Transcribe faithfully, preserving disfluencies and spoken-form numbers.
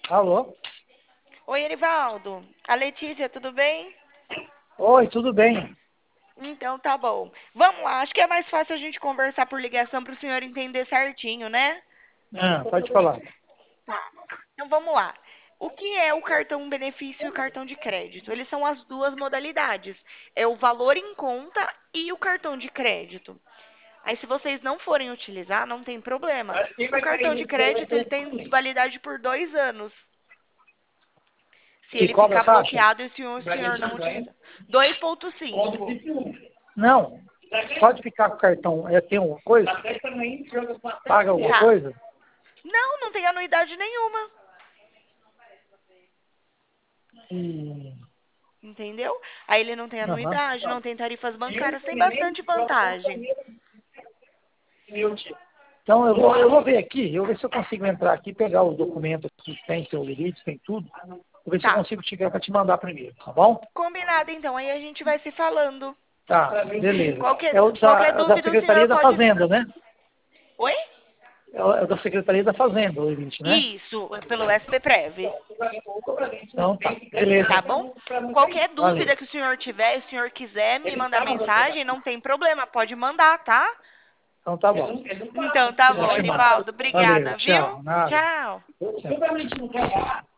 Alô? Oi, Erivaldo. A Letícia, tudo bem? Oi, tudo bem? Então tá bom. Vamos lá, acho que é mais fácil a gente conversar por ligação para o senhor entender certinho, né? Ah, pode falar. Tá. Então vamos lá. O que é o cartão benefício e o cartão de crédito? Eles são as duas modalidades. É o valor em conta e o cartão de crédito. Aí se vocês não forem utilizar, não tem problema. O cartão de crédito ele tem validade por dois anos. Se E ele cobra ficar taxa? bloqueado e se o senhor não utilizar. dois ponto cinco. Não. Pode ficar com o cartão. É, tem alguma coisa? Paga alguma Tá. coisa? Não, não tem anuidade nenhuma. Hum, Entendeu? Aí ele não tem aham. anuidade, não tem tarifas bancárias, tem bastante vantagem. Então eu vou, eu vou ver aqui, eu vou ver se eu consigo entrar aqui, pegar os documentos que tem, seu limite, tem tudo. Vou ver se eu Tá. consigo chegar para te mandar primeiro, tá bom? Combinado então, aí a gente vai se falando. Tá, beleza. Qualquer, É o qualquer da, da dúvida o Secretaria senhor da pode. Fazenda, né? Oi? É o é o da Secretaria da Fazenda, o limite, né? Isso, é pelo S P Prev. Então tá, beleza. Tá bom? Qualquer Valeu. dúvida que o senhor tiver, se o senhor quiser me mandar mensagem, não tem problema, pode mandar, tá? Então tá bom. Então tá Já bom, te mando. Erivaldo. Valeu, Obrigada, viu? tchau. Nada. Tchau. Tchau.